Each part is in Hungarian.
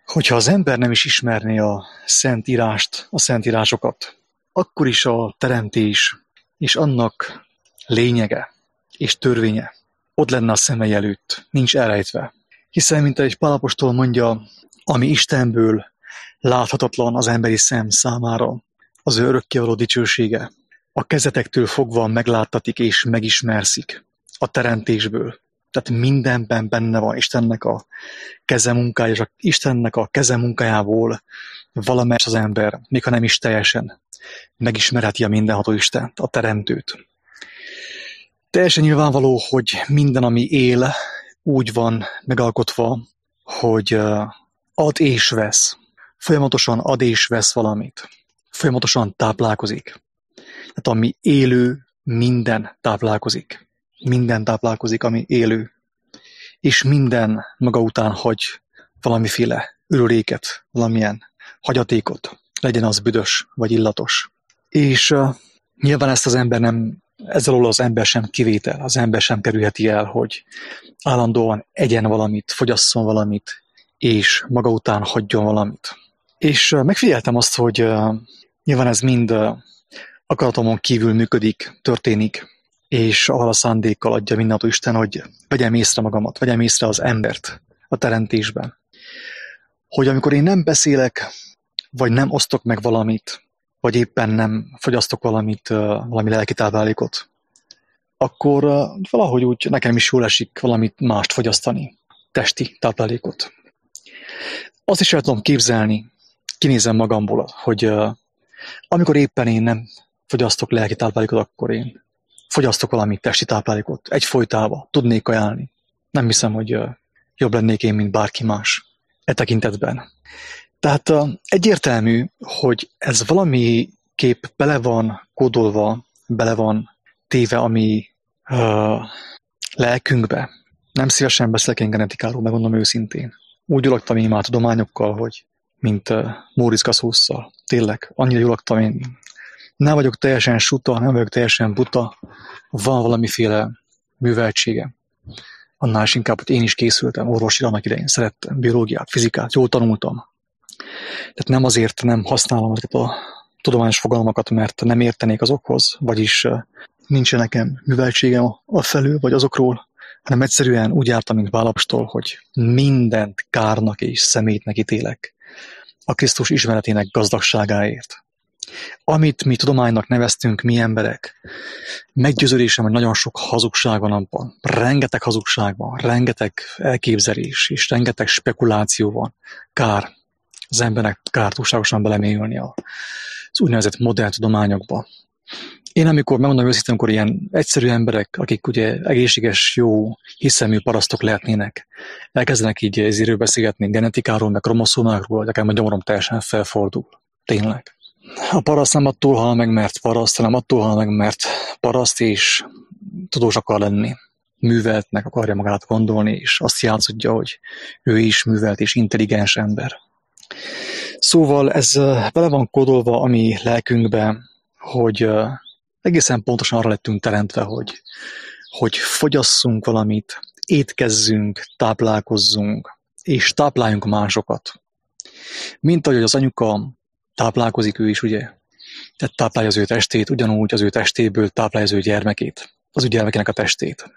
Hogyha az ember nem is ismerné a Szentírást, a Szentírásokat, akkor is a teremtés és annak lényege és törvénye ott lenne a szemei előtt, nincs elrejtve. Hiszen, mint egy Pál apostol mondja, ami Istenből láthatatlan az emberi szem számára, az ő örökkévaló dicsősége, a kezetektől fogva megláttatik és megismerszik a teremtésből. Tehát mindenben benne van Istennek a kezemunkája, és Istennek a kezemunkájából valamelyes az ember, még ha nem is teljesen, megismerheti a mindenható Istent, a teremtőt. Teljesen nyilvánvaló, hogy minden, ami él, úgy van megalkotva, hogy ad és vesz. Folyamatosan ad és vesz valamit. Folyamatosan táplálkozik. Tehát ami élő, minden táplálkozik. Minden táplálkozik, ami élő. És minden maga után hagy valamiféle ürüléket, valamilyen hagyatékot. Legyen az büdös vagy illatos. És nyilván ezt az ember nem, ezzel alól az ember sem kivétel. Az ember sem kerülheti el, hogy állandóan egyen valamit, fogyasszon valamit, és maga után hagyjon valamit. És megfigyeltem azt, hogy nyilván ez mind akaratomon kívül működik, történik, és ahol a szándékkal adja mindenható Isten, hogy vegyem észre magamat, vegyem észre az embert a teremtésben. Hogy amikor én nem beszélek, vagy nem osztok meg valamit, vagy éppen nem fogyasztok valamit, valami lelki táplálékot, akkor valahogy úgy nekem is jól esik valamit mást fogyasztani, testi táplálékot. Azt is el tudom képzelni, kinézem magamból, hogy amikor éppen én nem fogyasztok lelki táplálékot, akkor én fogyasztok valami testi táplálékot, egyfolytában tudnék ajánlani. Nem hiszem, hogy jobb lennék én, mint bárki más e tekintetben. Tehát egyértelmű, hogy ez valamiképp bele van kódolva, bele van téve a mi lelkünkbe. Nem szívesen beszélek én genetikáról, megmondom őszintén. Úgy gyulaktam én már tudományokkal, hogy mint Móricz Kaszósszal. Tényleg, annyira gyulaktam én. Nem vagyok teljesen suta, nem vagyok teljesen buta. Van valamiféle műveltsége. Annál is inkább, hogy én is készültem orvosira annak idején. Szerettem biológiát, fizikát, jól tanultam. Tehát nem azért nem használom ezeket a tudományos fogalmakat, mert nem értenék azokhoz, vagyis nincs nekem műveltségem a felül, vagy azokról, hanem egyszerűen úgy jártam, mint Pál apostol, hogy mindent kárnak és szemétnek ítélek a Krisztus ismeretének gazdagságáért. Amit mi tudománynak neveztünk, mi emberek, meggyőződésem, hogy nagyon sok hazugság van abban. Rengeteg hazugság van, rengeteg elképzelés és rengeteg spekuláció van. Kár. Az embernek kár túlságosan belemélyülni az úgynevezett modern tudományokba. Én amikor megmondom őszintén, amikor ilyen egyszerű emberek, akik ugye egészséges, jó, hiszemű parasztok lehetnének, elkezdenek így ezéről beszélgetni genetikáról, meg kromoszómákról, nekem a gyomorom teljesen felfordul. Tényleg. A paraszt nem attól hal meg, mert paraszt, hanem attól hal meg, mert paraszt és tudós akar lenni. Műveltnek akarja magát gondolni, és azt játszodja, hogy ő is művelt és intelligens ember. Szóval ez bele van kódolva a mi lelkünkbe, hogy egészen pontosan arra lettünk teremtve, hogy fogyasszunk valamit, étkezzünk, táplálkozzunk, és tápláljunk másokat. Mint ahogy az anyuka táplálkozik ő is, ugye? Tehát táplálja az ő testét, ugyanúgy az ő testéből táplálja az ő gyermekét, az ő gyermekének a testét.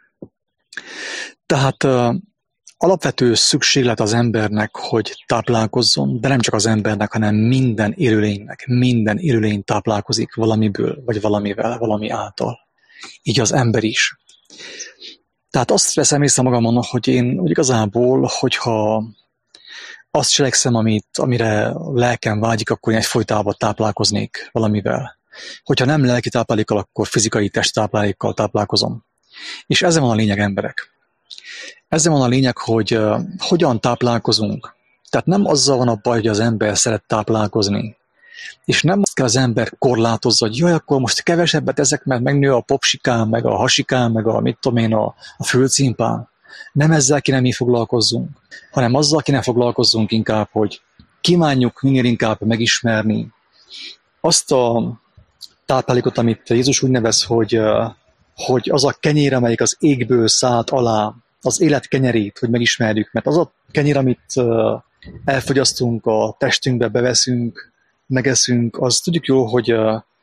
Tehát alapvető szükséglet az embernek, hogy táplálkozzon, de nem csak az embernek, hanem minden élőlénynek. Minden élőlény táplálkozik valamiből, vagy valamivel, valami által. Így az ember is. Tehát azt veszem észre magamon, hogy én úgy igazából, hogyha azt cselekszem, amire a lelkem vágyik, akkor én egyfolytában táplálkoznék valamivel. Hogyha nem lelki táplálékkal, akkor fizikai testtáplálékkal táplálkozom. És ezen van a lényeg, emberek. Ezen van a lényeg, hogy hogyan táplálkozunk. Tehát nem azzal van a baj, hogy az ember szeret táplálkozni. És nem azt kell az ember korlátozza, hogy jaj, akkor most kevesebbet ezek, mert megnő a popsikám, meg a hasikám, meg a mit tudom én, a fülcimpám. Nem ezzel kéne mi foglalkozzunk, hanem azzal kéne foglalkozzunk inkább, hogy kívánjuk minél inkább megismerni azt a táplálékot, amit Jézus úgy nevez, hogy az a kenyér, amelyik az égből szállt alá, az élet kenyerét, hogy megismerjük, mert az a kenyér, amit elfogyasztunk, a testünkbe beveszünk, megeszünk, az tudjuk jó, hogy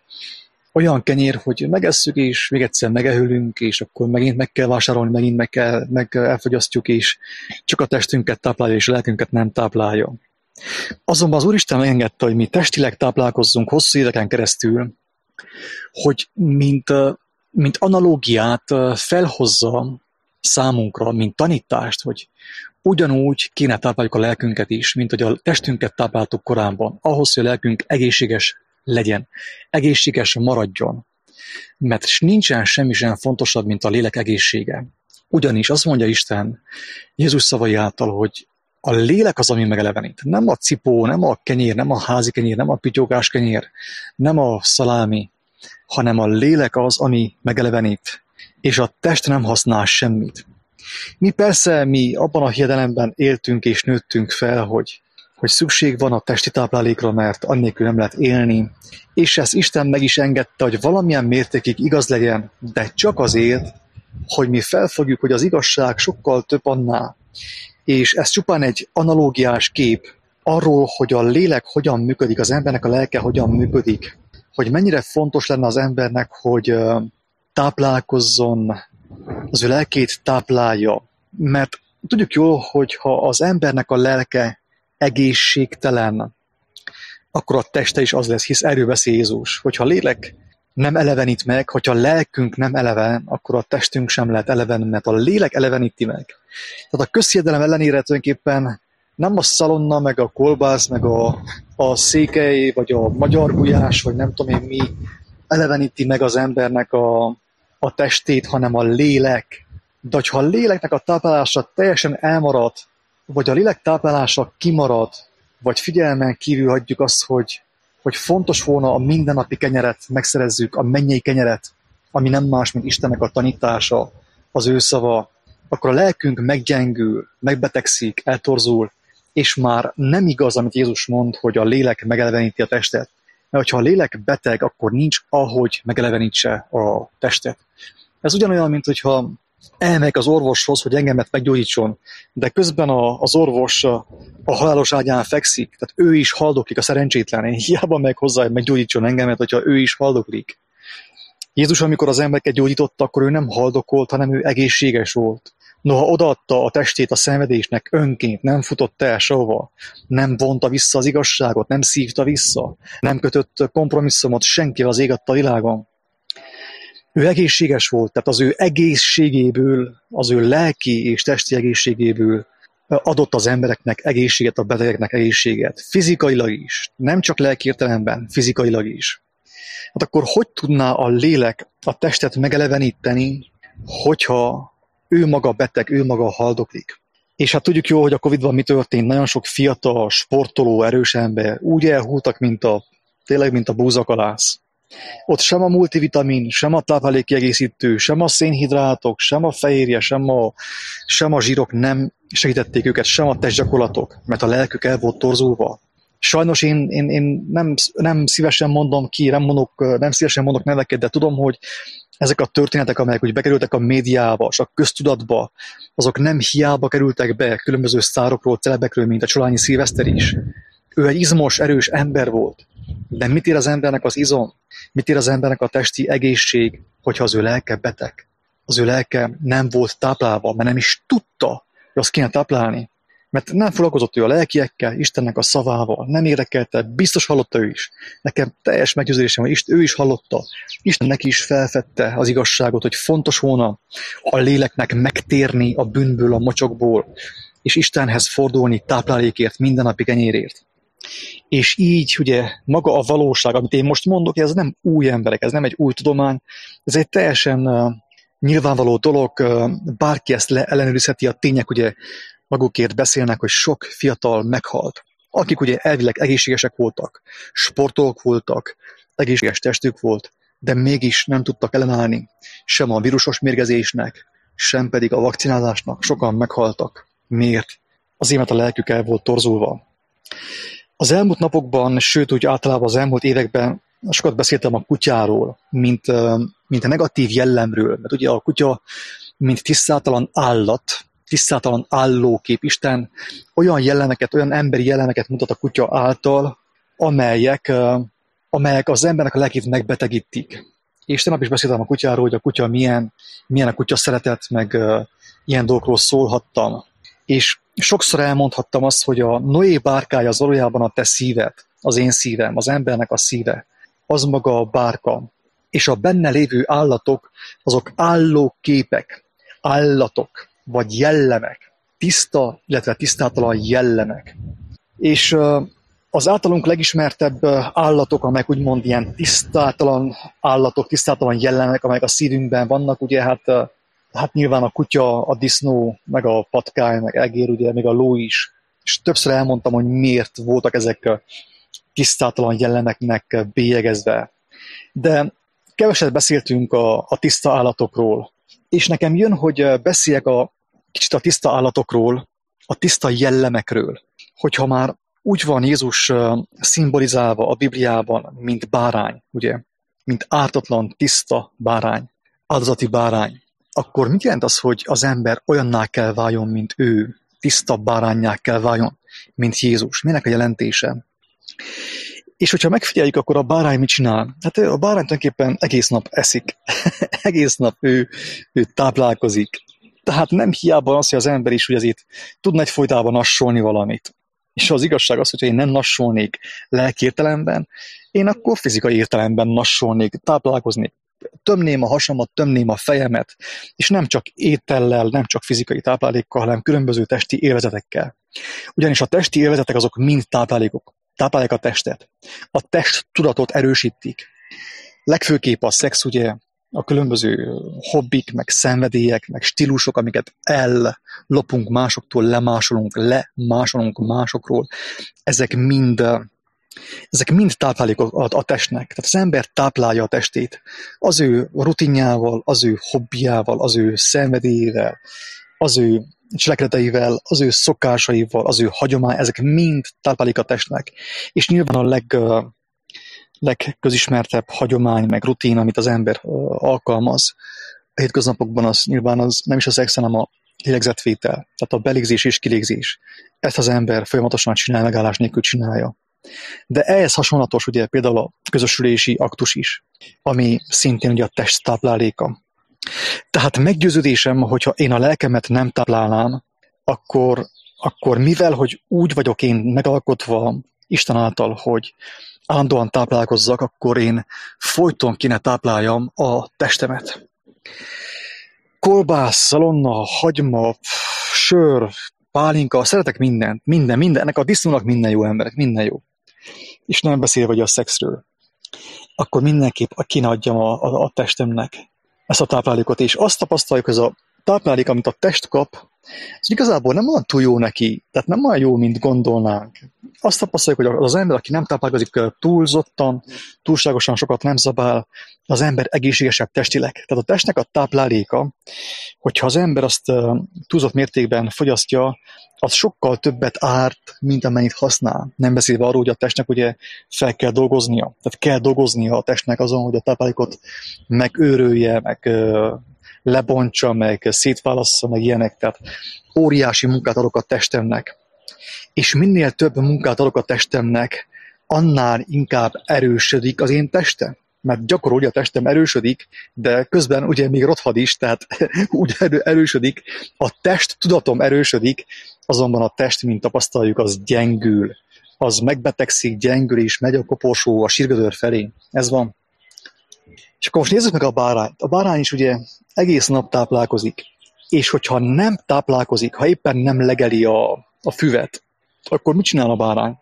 olyan kenyér, hogy megesszük, és még egyszer megehülünk, és akkor megint meg kell vásárolni, megint meg elfogyasztjuk, és csak a testünket táplálja, és a lelkünket nem táplálja. Azonban az Úristen megengedte, hogy mi testileg táplálkozzunk hosszú éveken keresztül, hogy mint analógiát felhozza számunkra, mint tanítást, hogy ugyanúgy kéne tápláljuk a lelkünket is, mint hogy a testünket tápláltuk korábban, ahhoz, hogy a lelkünk egészséges legyen, egészséges maradjon. Mert nincsen semmi sem fontosabb, mint a lélek egészsége. Ugyanis azt mondja Isten Jézus szavai által, hogy a lélek az, ami megelevenít. Nem a cipó, nem a kenyér, nem a házi kenyér, nem a pityókás kenyér, nem a szalámi, hanem a lélek az, ami megelevenít, és a test nem használ semmit. Mi persze, mi abban a hiedelemben éltünk és nőttünk fel, hogy szükség van a testi táplálékra, mert annélkül nem lehet élni, és ezt Isten meg is engedte, hogy valamilyen mértékig igaz legyen, de csak azért, hogy mi felfogjuk, hogy az igazság sokkal több annál, és ez csupán egy analógiás kép arról, hogy a lélek hogyan működik, az embernek a lelke hogyan működik, hogy mennyire fontos lenne az embernek, hogy táplálkozzon, az ő lelkét táplálja. Mert tudjuk jól, hogy ha az embernek a lelke egészségtelen, akkor a teste is az lesz, hisz erről beszél Jézus, hogyha a lélek nem elevenít meg, hogyha a lelkünk nem eleven, akkor a testünk sem lehet eleven, mert a lélek eleveníti meg. Tehát a közhiedelem ellenére tulajdonképpen nem a szalonna, meg a kolbász, meg a székely, vagy a magyar gulyás, vagy nem tudom én mi eleveníti meg az embernek a testét, hanem a lélek. De ha a léleknek a táplálása teljesen elmarad, vagy a lélek táplálása kimarad, vagy figyelmen kívül hagyjuk azt, hogy fontos volna a mindennapi kenyeret megszerezzük, a mennyei kenyeret, ami nem más, mint Istennek a tanítása, az ő szava, akkor a lelkünk meggyengül, megbetegszik, eltorzul, és már nem igaz, amit Jézus mond, hogy a lélek megeleveníti a testet. Mert ha a lélek beteg, akkor nincs ahogy megelevenítse a testet. Ez ugyanolyan, mint hogyha elmegyek az orvoshoz, hogy engemet meggyógyítson, de közben az orvos a halálos ágyán fekszik, tehát ő is haldoklik, a szerencsétlen. Én hiába meg hozzá, hogy meggyógyítson engemet, hogyha ő is haldoklik. Jézus, amikor az embereket gyógyította, akkor ő nem haldokolt, hanem ő egészséges volt. Noha odaadta a testét a szenvedésnek önként, nem futott el sehova, nem vonta vissza az igazságot, nem szívta vissza, nem kötött kompromisszumot senkivel az ég adta világon. Ő egészséges volt, tehát az ő egészségéből, az ő lelki és testi egészségéből adott az embereknek egészséget, a betegeknek egészséget. Fizikailag is, nem csak lelki értelemben, fizikailag is. Hát akkor hogy tudná a lélek a testet megeleveníteni, hogyha ő maga beteg, ő maga haldoklik? És hát tudjuk jó, hogy a Covid-ban mi történt. Nagyon sok fiatal, sportoló, erős ember úgy elhultak, tényleg mint a búzakalász. Ott sem a multivitamin, sem a táplálékkiegészítő, sem a szénhidrátok, sem a fehérje, sem a zsírok nem segítették őket, sem a testgyakorlatok, mert a lelkük el volt torzulva. Sajnos én nem szívesen mondom ki, nem szívesen mondok neveket, de tudom, hogy ezek a történetek, amelyek úgy bekerültek a médiába, és a köztudatba, azok nem hiába kerültek be különböző sztárokról, celebekről, mint a Csolányi Szilveszter is. Ő egy izmos, erős ember volt. De mit ér az embernek az izom? Mit ér az embernek a testi egészség, hogyha az ő lelke beteg? Az ő lelke nem volt táplálva, mert nem is tudta, hogy azt kéne táplálni. Mert nem foglalkozott ő a lelkiekkel, Istennek a szavával, nem érdekelte, biztos hallotta ő is. Nekem teljes meggyőződésem, hogy ő is hallotta. Isten neki is felfedte az igazságot, hogy fontos volna a léleknek megtérni a bűnből, a mocsokból, és Istenhez fordulni táplálékért, mindennapi kenyérért. És így ugye maga a valóság, amit én most mondok, ez nem új emberek, ez nem egy új tudomány, ez egy teljesen nyilvánvaló dolog, bárki ezt ellenőrizheti, a tények ugye magukért beszélnek, hogy sok fiatal meghalt, akik ugye elvileg egészségesek voltak, sportolók voltak, egészséges testük volt, de mégis nem tudtak ellenállni sem a vírusos mérgezésnek, sem pedig a vakcinálásnak, sokan meghaltak. Miért? Azért, mert a lelkük el volt torzulva. Az elmúlt napokban, sőt úgy általában az elmúlt években sokat beszéltem a kutyáról, mint a negatív jellemről, mert ugye a kutya, mint tisztátalan állat, tisztátalan állókép. Isten olyan jellemeket, olyan emberi jellemeket mutat a kutya által, amelyek az embernek a lelkét megbetegítik. És tegnap is beszéltem a kutyáról, hogy a kutya milyen a kutya szeretet, meg ilyen dolgokról szólhattam. És sokszor elmondhattam azt, hogy a Noé bárkája az valójában a te szíved, az én szívem, az embernek a szíve. Az maga a bárka. És a benne lévő állatok, azok állóképek, állatok, vagy jellemek. Tiszta, illetve tisztátalan jellemek. És az általunk legismertebb állatok, amelyek úgymond ilyen tisztátalan állatok, tisztátalan jellemek, amelyek a szívünkben vannak, ugye hát nyilván a kutya, a disznó, meg a patkány, meg egér, ugye, meg a ló is. És többször elmondtam, hogy miért voltak ezek tisztátalan jellemeknek bélyegezve. De keveset beszéltünk a tiszta állatokról. És nekem jön, hogy beszéljek kicsit a tiszta állatokról, a tiszta jellemekről. Hogyha már úgy van Jézus szimbolizálva a Bibliában, mint bárány, ugye? Mint ártatlan, tiszta bárány, áldozati bárány. Akkor mit jelent az, hogy az ember olyanná kell váljon, mint ő? Tiszta báránnyá kell váljon, mint Jézus? Minek a jelentése? És hogyha megfigyeljük, akkor a bárány mit csinál? Hát a bárány tulajdonképpen egész nap eszik. Egész nap ő táplálkozik. Tehát nem hiába az, hogy az ember is, hogy azért tudna egyfolytában nassolni valamit. És az igazság az, hogyha én nem nassolnék lelki értelemben, én akkor fizikai értelemben nassolnék, táplálkoznék. Tömném a hasamat, tömném a fejemet, és nem csak étellel, nem csak fizikai táplálékkal, hanem különböző testi élvezetekkel. Ugyanis a testi élvezetek azok mind táplálékok. Táplálják a testet. A test tudatot erősítik. Legfőképp a szex, ugye, a különböző hobbik, meg szenvedélyek, meg stílusok, amiket ellopunk másoktól, lemásolunk másokról, ezek mind táplálékok a testnek. Tehát az ember táplálja a testét az ő rutinjával, az ő hobbiával, az ő szenvedélyével, az ő cselekedeteivel, az ő szokásaival, az ő hagyomány, ezek mind táplálék a testnek. És nyilván a legközismertebb hagyomány, meg rutin, amit az ember alkalmaz a hétköznapokban, az nyilván az nem is a szex, hanem a lélegzetvétel, tehát a belégzés és kilégzés. Ezt az ember folyamatosan csinál, megállás nélkül csinálja. De ehhez hasonlatos ugye például a közösülési aktus is, ami szintén ugye a test tápláléka. Tehát meggyőződésem, hogyha én a lelkemet nem táplálnám, akkor mivel, hogy úgy vagyok én megalkotva Isten által, hogy állandóan táplálkozzak, akkor én folyton kéne tápláljam a testemet. Kolbász, szalonna, hagyma, sör, pálinka, szeretek mindent, minden, ennek a disznónak minden jó emberek, minden jó. És nem beszélve vagy a szexről. Akkor mindenképp kéne adjam a testemnek ezt a táplálékot, és azt tapasztaljuk, hogy ez a táplálék, amit a test kap, az igazából nem olyan túl jó neki, tehát nem olyan jó, mint gondolnánk. Azt tapasztaljuk, hogy az ember, aki nem táplálkozik túlzottan, túlságosan sokat nem zabál, az ember egészségesebb testileg. Tehát a testnek a tápláléka, hogyha az ember azt túlzott mértékben fogyasztja, az sokkal többet árt, mint amennyit használ. Nem beszélve arról, hogy a testnek ugye fel kell dolgoznia. Tehát kell dolgoznia a testnek azon, hogy a táplálékot megőrölje, meg lebontsa, meg szétválassza, meg ilyenek. Tehát óriási munkát adok a testemnek. És minél több munkát adok a testemnek, annál inkább erősödik az én testem. Mert gyakorolja a testem erősödik, de közben ugye még rothad is, tehát úgy erősödik, a test tudatom erősödik, azonban a test, mint tapasztaljuk, az gyengül. Az megbetegszik, gyengül és megy a koporsó a sírgödör felé. Ez van. És akkor most nézzük meg a bárányt. A bárány is ugye egész nap táplálkozik. És hogyha nem táplálkozik, ha éppen nem legeli a füvet, akkor mit csinál a bárány?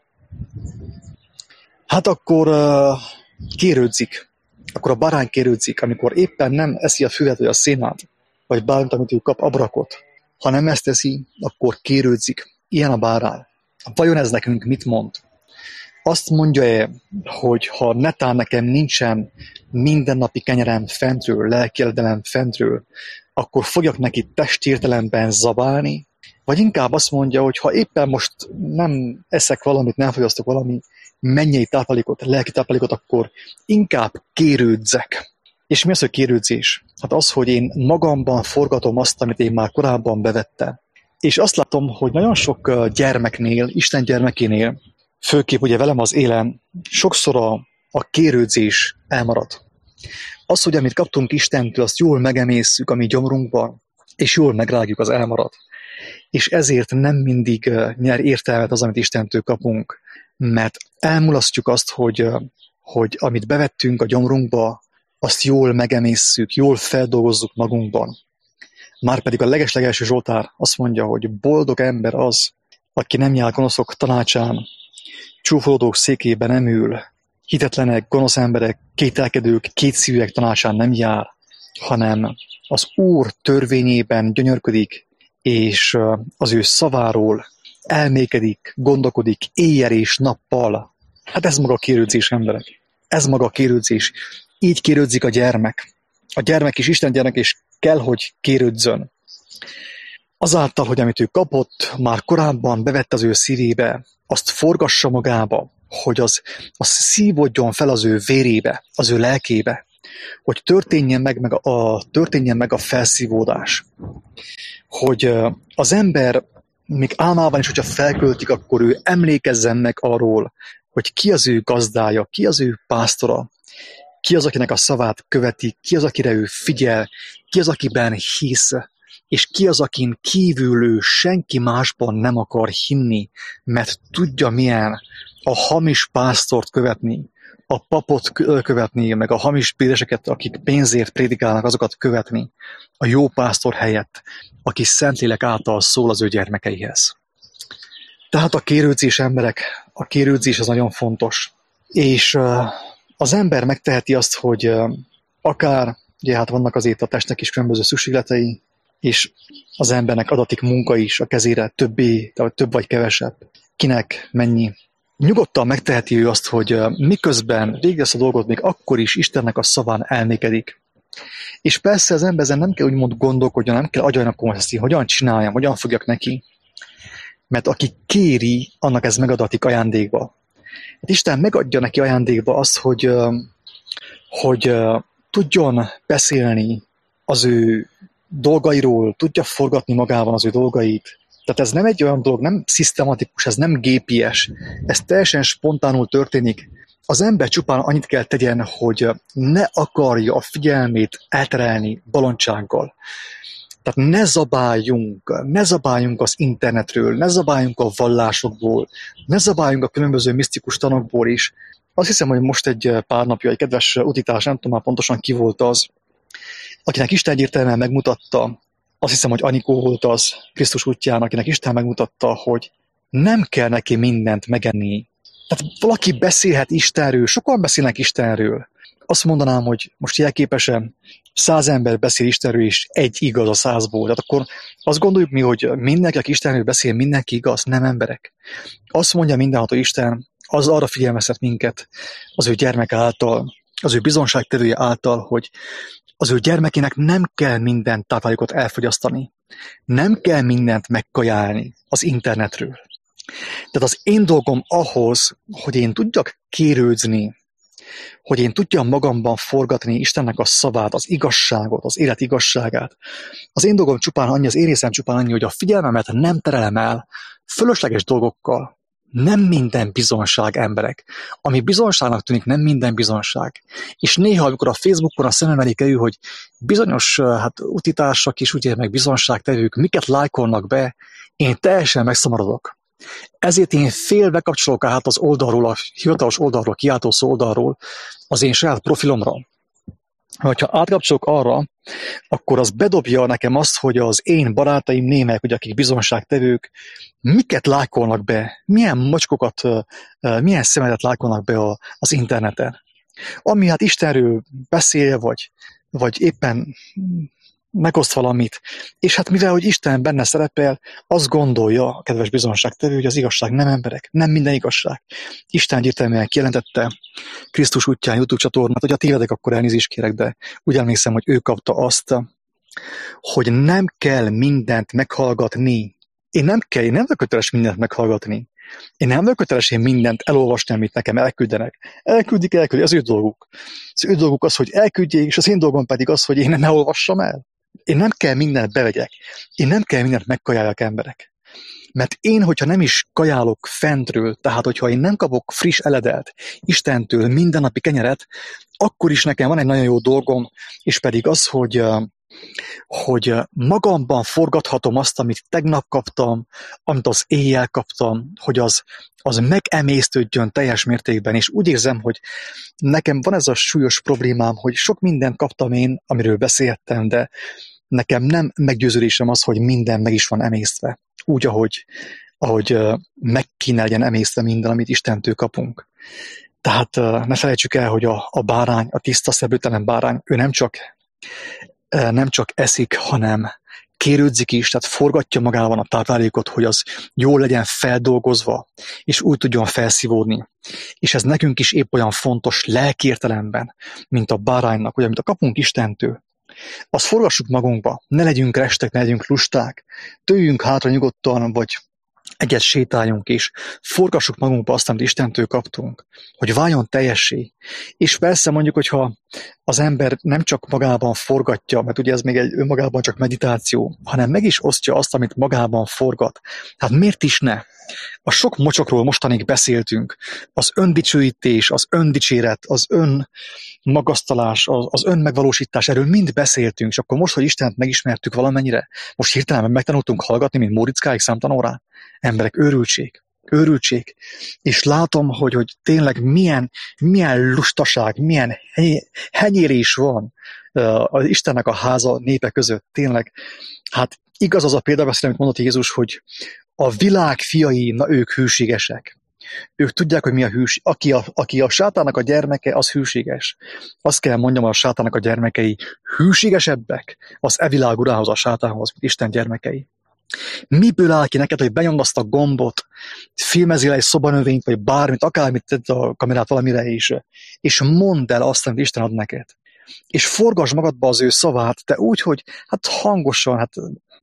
Hát akkor kérődzik. Akkor a bárány kérődzik, amikor éppen nem eszi a füvet, vagy a szénát, vagy bármit, amit ő kap, abrakot. Ha nem ezt teszi, akkor kérődzik. Ilyen a bárány. Vajon ez nekünk mit mond? Azt mondja-e, hogy ha netán nekem nincsen mindennapi kenyerem fentről, lelkieldelem fentről, akkor fogjak neki testértelemben zabálni? Vagy inkább azt mondja, hogy ha éppen most nem eszek valamit, nem fogyasztok valami mennyei táplálékot, lelki táplálékot, akkor inkább kérődzek. És mi az, hogy kérődzés? Hát az, hogy én magamban forgatom azt, amit én már korábban bevettem. És azt látom, hogy nagyon sok gyermeknél, Isten gyermekénél, főképp ugye velem az élen, sokszor a kérődzés elmarad. Az, hogy amit kaptunk Istentől, azt jól megemészszük a mi gyomrunkban, és jól megrágjuk, az elmarad. És ezért nem mindig nyer értelmet az, amit Istentől kapunk, mert elmulasztjuk azt, hogy amit bevettünk a gyomrunkba, azt jól megemészszük, jól feldolgozzuk magunkban. Márpedig a legeslegelső Zsoltár azt mondja, hogy boldog ember az, aki nem jár gonoszok tanácsán, csúfolódók székében nem ül, hitetlenek, gonosz emberek, kételkedők, kétszívűek tanácsán nem jár, hanem az Úr törvényében gyönyörködik, és az ő szaváról elmékedik, gondolkodik éjjel és nappal. Hát ez maga a kérődzés, emberek. Ez maga a kérődzés. Így kérődzik a gyermek. A gyermek is Isten gyermek, és kell, hogy kérődzön. Azáltal, hogy amit ő kapott, már korábban bevett az ő szívébe, azt forgassa magába, hogy az szívódjon fel az ő vérébe, az ő lelkébe, hogy történjen meg a felszívódás. Hogy az ember még álmában is, hogyha felköltik, akkor ő emlékezzen meg arról, hogy ki az ő gazdája, ki az ő pásztora, ki az, akinek a szavát követi, ki az, akire ő figyel, ki az, akiben hisz, és ki az, akin kívül ő senki másban nem akar hinni, mert tudja milyen a hamis pásztort követni, a papot követni, meg a hamis példeseket, akik pénzért prédikálnak, azokat követni, a jó pásztor helyett, aki Szentlélek által szól az ő gyermekeihez. Tehát a kérődzés, emberek, a kérődzés az nagyon fontos. És az ember megteheti azt, hogy akár, ugye hát vannak azért a testnek is különböző szükségletei, és az embernek adatik munka is a kezére, több vagy kevesebb. Kinek mennyi. Nyugodtan megteheti ő azt, hogy miközben végez a dolgot, még akkor is Istennek a szaván elmékedik. És persze az ember ezen nem kell úgymond gondolkodjon, nem kell agyalnak ezt, hogyan csináljam, hogyan fogjak neki. Mert aki kéri, annak ez megadatik ajándékba. Hát Isten megadja neki ajándékba azt, hogy tudjon beszélni az ő dolgairól, tudja forgatni magában az ő dolgait. Tehát ez nem egy olyan dolog, nem szisztematikus, ez nem gépies, ez teljesen spontánul történik. Az ember csupán annyit kell tegyen, hogy ne akarja a figyelmét elterelni bolondsággal. Tehát ne zabáljunk az internetről, ne zabáljunk a vallásokból, ne zabáljunk a különböző misztikus tanokból is. Azt hiszem, hogy most egy pár napja egy kedves utitárs, nem tudom már pontosan ki volt az, akinek Isten egyértelműen megmutatta, azt hiszem, hogy Anikó volt az Krisztus útján, akinek Isten megmutatta, hogy nem kell neki mindent megenni. Tehát valaki beszélhet Istenről, sokan beszélnek Istenről. Azt mondanám, hogy most jelképesen 100 ember beszél Istenről, és egy igaz a 100-ból. Tehát akkor azt gondoljuk mi, hogy mindenki, aki Istenről beszél, mindenki igaz, nem emberek. Azt mondja mindenható Isten, az arra figyelmeztet minket az ő gyermek által, az ő bizonságtevője által, hogy az ő gyermekének nem kell minden táplálékot elfogyasztani. Nem kell mindent megkajálni az internetről. Tehát az én dolgom ahhoz, hogy én tudjak kérődzni, hogy én tudjam magamban forgatni Istennek a szavát, az igazságot, az élet igazságát. Az én dolgom csupán annyi, az én részem csupán annyi, hogy a figyelmemet nem terelem el fölösleges dolgokkal. Nem minden bizonság, emberek. Ami bizonságnak tűnik, nem minden bizonság. És néha, amikor a Facebookon a szemem elé kerül, hogy bizonyos utitársak is, ugye, meg bizonságtevők, miket lájkolnak be, én teljesen megszamarodok. Ezért én félve kapcsolok át az oldalról, a hivatalos oldalról, kiáltószó oldalról az én saját profilomra. Ha átkapcsolok arra, akkor az bedobja nekem azt, hogy az én barátaim némek, hogy akik bizonságtevők, miket lájkolnak be, milyen macskokat, milyen szemetet lájkolnak be az interneten. Ami hát Istenről beszél, vagy éppen megoszt valamit. És hát mivel, hogy Isten benne szerepel, azt gondolja a kedves bizonságtevő, hogy az igazság nem emberek, nem minden igazság. Isten egyértelműen kijelentette Krisztus útján YouTube csatornát, hogy ha tévedek, akkor elnézést kérek, de úgy emlékszem, hogy ő kapta azt, hogy nem kell mindent meghallgatni. Én nem vagyok köteles mindent meghallgatni. Én nem vagyok köteles mindent elolvasni, amit nekem elküldenek. Elküldik, az ő dolguk. Az ő dolguk az, hogy elküldjék, és az én dolgom pedig az, hogy én ne olvassam el. Én nem kell mindent bevegyek. Én nem kell mindent megkajáljak, emberek. Mert én, hogyha nem is kajálok fentről, tehát hogyha én nem kapok friss eledelt Istentől mindennapi kenyeret, akkor is nekem van egy nagyon jó dolgom, és pedig az, hogy magamban forgathatom azt, amit tegnap kaptam, amit az éjjel kaptam, hogy az megemésztődjön teljes mértékben, és úgy érzem, hogy nekem van ez a súlyos problémám, hogy sok mindent kaptam én, amiről beszéltem, de nekem nem meggyőződésem az, hogy minden meg is van emésztve. Úgy, ahogy meg kéne legyen emésztve minden, amit Istentől kapunk. Tehát ne felejtsük el, hogy a bárány, a tiszta szebőtelen bárány, ő nem csak eszik, hanem kérődzik is, tehát forgatja magában a táplálékot, hogy az jól legyen feldolgozva, és úgy tudjon felszívódni. És ez nekünk is épp olyan fontos lelki értelemben, mint a báránynak, hogy amit kapunk Istentől, azt forgassuk magunkba, ne legyünk restek, ne legyünk lusták, tőjünk hátra nyugodtan, vagy egyet sétáljunk is, forgassuk magunkba azt, amit Istentől kaptunk, hogy váljon teljessé. És persze mondjuk, hogyha az ember nem csak magában forgatja, mert ugye ez még egy önmagában csak meditáció, hanem meg is osztja azt, amit magában forgat. Hát miért is ne? A sok mocsokról mostanig beszéltünk, az öndicsőítés, az öndicséret, az önmagasztalás, az önmegvalósítás, erről mind beszéltünk, és akkor most, hogy Istent megismertük valamennyire, most hirtelen megtanultunk hallgatni, mint Móriczkáig számtanórán. Emberek, őrültség. És látom, hogy tényleg milyen lustaság, milyen henyérés van az Istennek a háza népe között. Tényleg, hát igaz az a példabeszéd, amit mondott Jézus, hogy a világ fiai, na ők hűségesek. Ők tudják, hogy mi a hűség. Aki a sátának a gyermeke, az hűséges. Azt kell mondjam, a sátának a gyermekei hűségesebbek az világ urához, a sátánhoz, mint Isten gyermekei. Miből áll ki neked, hogy benyomd azt a gombot, filmezél egy szobanövényt, vagy bármit, akármit tedd a kamerát valamire is, és mondd el azt, amit Isten ad neked. És forgasd magadba az ő szavát, de úgy, hogy hát hangosan, hát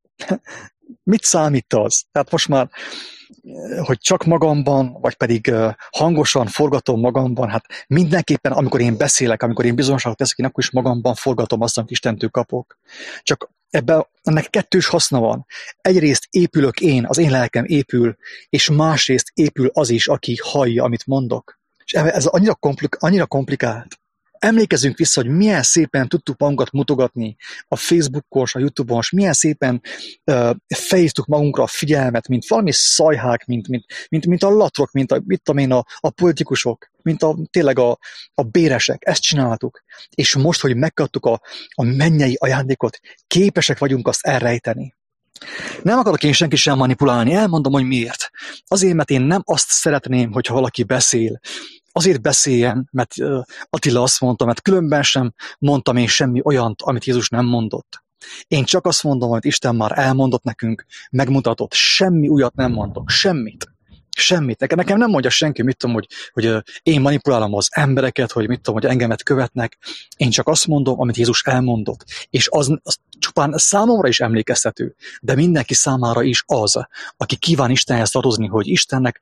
mit számít az? Tehát most már, hogy csak magamban, vagy pedig hangosan forgatom magamban, hát mindenképpen, amikor én beszélek, amikor én bizonyosságot teszek, én akkor is magamban forgatom azt, amit Istentől kapok. Csak ennek kettős haszna van. Egyrészt épülök én, az én lelkem épül, és másrészt épül az is, aki hallja, amit mondok. És ez annyira komplikált. Emlékezzünk vissza, hogy milyen szépen tudtuk magunkat mutogatni a Facebookon, a YouTube-on, és milyen szépen felhívtuk magunkra a figyelmet, mint valami szajhák, mint a latrok, mint a politikusok, tényleg a béresek. Ezt csináltuk. És most, hogy megkaptuk a mennyei ajándékot, képesek vagyunk azt elrejteni. Nem akarok én senki sem manipulálni, elmondom, hogy miért. Azért, mert én nem azt szeretném, hogyha valaki beszél. Azért beszéljen, mert Attila azt mondta, mert különben sem mondtam én semmi olyant, amit Jézus nem mondott. Én csak azt mondom, amit Isten már elmondott nekünk, megmutatott. Semmi újat nem mondok. Semmit. Nekem nem mondja senki, mit tudom, hogy én manipulálom az embereket, hogy mit tudom, hogy engemet követnek. Én csak azt mondom, amit Jézus elmondott. És az csupán számomra is emlékeztető, de mindenki számára is az, aki kíván Istenhez tartozni, hogy Istennek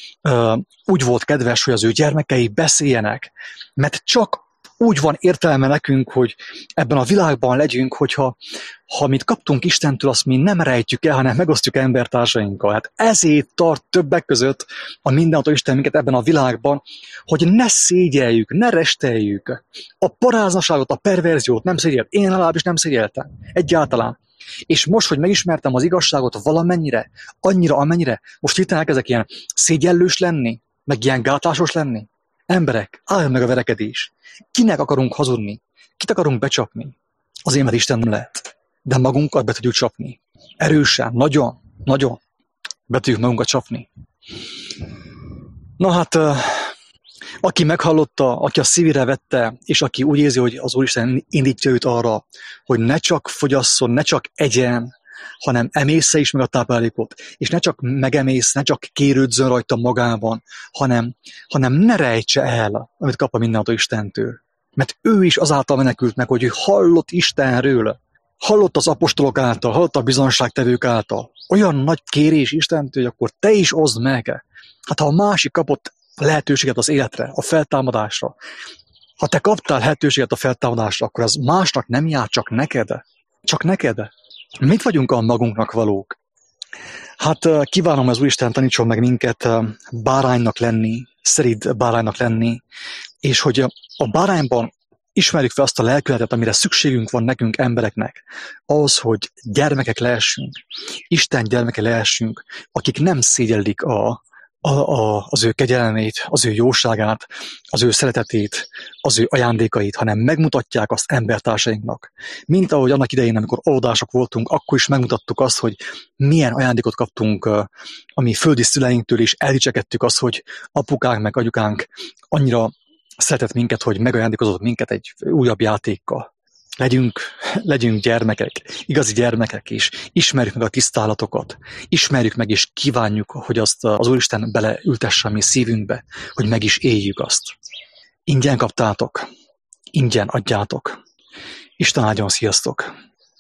úgy volt kedves, hogy az ő gyermekei beszéljenek, mert csak úgy van értelme nekünk, hogy ebben a világban legyünk, hogyha mit kaptunk Istentől, azt mi nem rejtjük el, hanem megosztjuk embertársainkkal. Hát ezért tart többek között a mindenható Isten minket ebben a világban, hogy ne szégyeljük, ne resteljük. A paráznaságot, a perverziót nem szégyelt. Én legalábbis nem szégyeltem. Egyáltalán. És most, hogy megismertem az igazságot valamennyire, annyira, amennyire, most hirtelen elkezdek ilyen szégyellős lenni, meg ilyen gátlásos lenni. Emberek, álljon meg a verekedés. Kinek akarunk hazudni? Kit akarunk becsapni? Azért, mert Isten nem lehet. De magunkat be tudjuk csapni. Erősen, nagyon be tudjuk magunkat csapni. Na hát, aki meghallotta, aki a szívére vette, és aki úgy érzi, hogy az Úristen indítja őt arra, hogy ne csak fogyasszon, ne csak egyen, hanem emészze is meg a táplálékot, és ne csak megemész, ne csak kérődzön rajta magában, hanem ne rejtse el, amit kap a mindenható Istentől. Mert ő is azáltal menekült meg, hogy ő hallott Istenről, hallott az apostolok által, hallott a bizonságtevők által. Olyan nagy kérés Istentől, hogy akkor te is oszd meg. Hát ha a másik kapott lehetőséget az életre, a feltámadásra, ha te kaptál lehetőséget a feltámadásra, akkor az másnak nem jár, csak neked. Csak neked? Mit vagyunk a magunknak valók? Hát kívánom, az Úristen tanítson meg minket báránynak lenni, szerint báránynak lenni, és hogy a bárányban ismerjük fel azt a lelkületet, amire szükségünk van nekünk embereknek, ahhoz, hogy gyermekek lehessünk, Isten gyermeke lehessünk, akik nem szégyellik az ő kegyelmét, az ő jóságát, az ő szeretetét, az ő ajándékait, hanem megmutatják azt embertársainknak. Mint ahogy annak idején, amikor óvodások voltunk, akkor is megmutattuk azt, hogy milyen ajándékot kaptunk a mi földi szüleinktől, és eldicsekedtük azt, hogy apukánk meg anyukánk annyira szeretett minket, hogy megajándékozott minket egy újabb játékkal. Legyünk gyermekek, igazi gyermekek is, ismerjük meg a tisztálatokat, ismerjük meg és kívánjuk, hogy azt az Úristen beleültesse a mi szívünkbe, hogy meg is éljük azt. Ingyen kaptátok, ingyen adjátok. Isten áldjon, sziasztok!